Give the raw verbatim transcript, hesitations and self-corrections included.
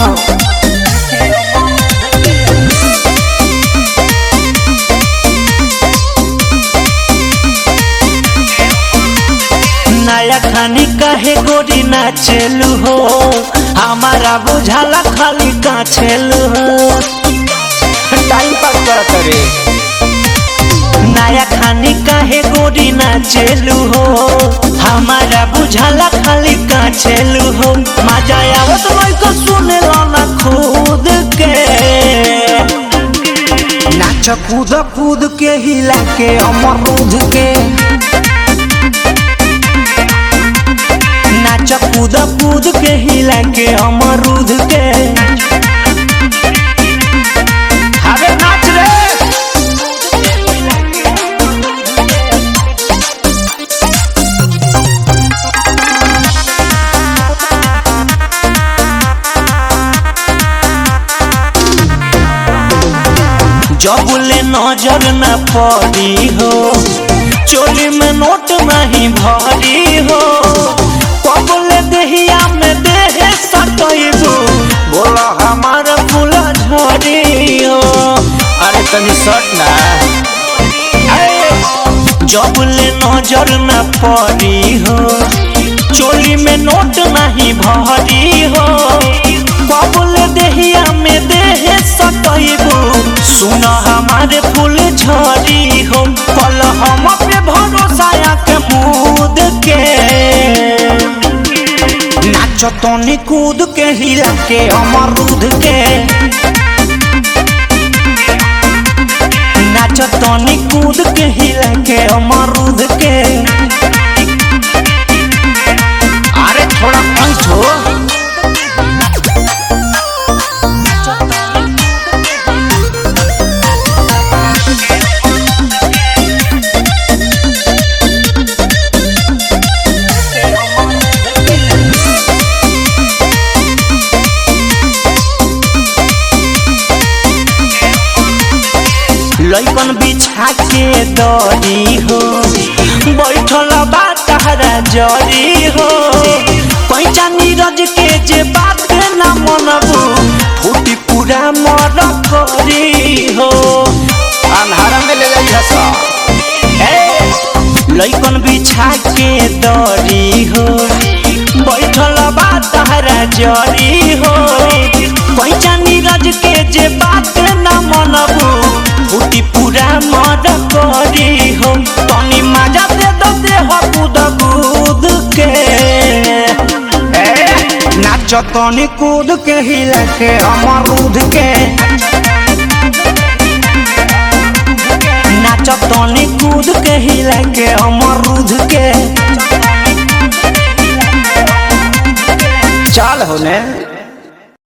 हो। नया खानी कहे गोरी नाचेलू हो, हमारा बुझाला खाली काछेलू हो। टाइम पास करत रे। नया खानी कहे गोरी नाचेलू हो, हमारा बुझाला खाली काछेलू हो। मजा आवत लइका सुनेला ना खुद के, नाच कूद कूद के हिला के अमरूद के, नाच कूद कूद के हिला के अमरूद के। अरे नाच रे। जब ले नजर न पड़ी हो, चोली में नोट नहीं भरी हो, कब ले दहिया में देह सटैबू, बोला हमार फूल झड़ी हो। अरे तनी सट ना। जब ले नजर न पड़ी हो, चोली में नोट नहीं भरी हो, कब ले दहिया में देह सटैबू, सुन हमारे फूल झड़ी हो। कल हम पे भरोसा के मूद के, नाच तनी कूद के हिला के अमरूद के, नाच तनी कूद के हिला के अमरूद के। अरे थोड़ा पंच हो। लइकन बिछा के दरी हो, बैठल बा तहरा जरी हो, कैचा नीरज के जे बात न मनबू, फूटी पूरा मर करी हो। अंधारा में ले जाइए सा। लइकन बिछा के दरी हो, बैठल बा तहरा जरी हो, कैचा नीरज के जे बात न मनबू, फूटी पूरा मर करी हो। तनी मजा दे दो देह कूद कूद के, नाच तनी कूद के हिला के अमरूद के, नाच तनी कूद के हिला के अमरूद के। चल होने।